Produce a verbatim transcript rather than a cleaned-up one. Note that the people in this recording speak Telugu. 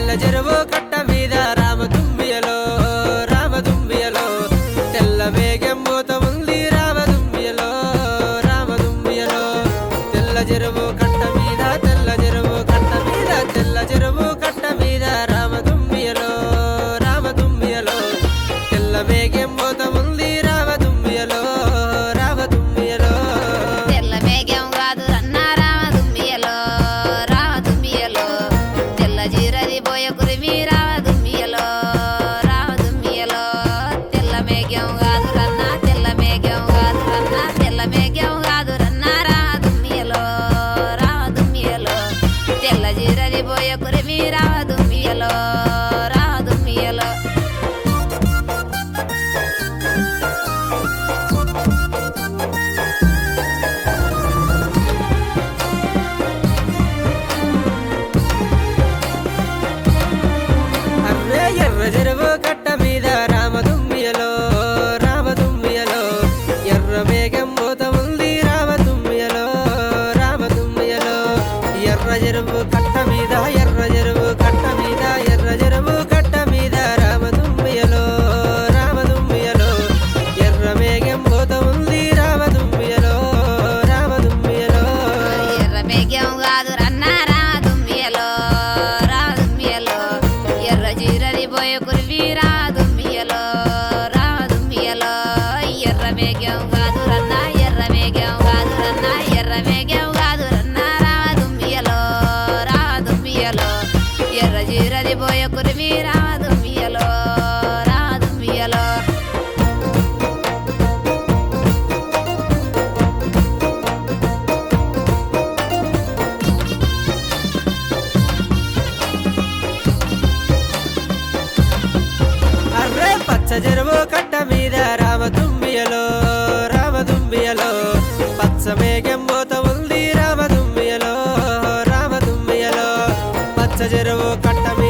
తెల్ల చెరువు కట్ట మీద రామదుంబియలో రామదుంబియలో తెల్ల మేఘం మూత ఉంది రామదుంబియలో రామదుంబియలో తెల్ల చెరువు కట్ట మీద తెల్ల చెరువు కట్ట మీద తెల్ల చెరువు కట్ట మీద రామదుంబియలో రామదుంబియలో తెల్ల మేఘం మూత ఉంది రామదుంబియలో రామదుంబియలో తెల్ల మేఘం కాదు రన్న రామదుంబియలో రామదుంబియలో తెల్ల జీరది పోయ కురిమి రామదుంబియలో రామదుంబియలో తెల్ల మేఘం కాదు రన్న తెల్ల మేఘం కాదు రన్న తెల్ల మేఘం కాదు రన్న రామదుంబియలో రామదుంబియలో తెల్ల జీరది పోయ కురిమి రామదుంబియలో రామదుంబియలో అర్రే ఎర్ర చెరువు కట్ట మీద రామదుంబియలో రామదుంబియలో ఎర్ర మేఘం మూత ఉంది రామదుంబియలో రామదుంబియలో ఎర్ర చెరువు కట్ట మీద ఎర్ర చెరువు కట్ట మీద ఎర్ర చెరువు కట్ట మీద రామదుంబియలో రామదుంబియలో ఎర్ర మేఘం మూత ఉంది రామదుంబియలో రామదుంబియలో ఎర్ర మేఘం కాదు రన్న రామదుంబియలో రామదుంబియలో ఎర్ర జీరది పోయ కురివి రామదుంబియలో రామదుంబియలో ఎర్ర మేఘం కాదు రన్న ఎర్ర మేఘం కాదు రన్న ఎర్ర మేఘం కాదు రన్న రామదుంబియలో రామదుంబియలో ఎర్ర జీరది పోయ కురివి రామదుంబియలో రామదుంబియలో అర్రే పచ్చ చెరువు కట్ట మీద రామదుంబియలో రామదుంబియలో పచ్చ మేఘం మూత ఉంది రామదుంబియలో రామదుంబియలో పచ్చ చెరువు కట్ట మీద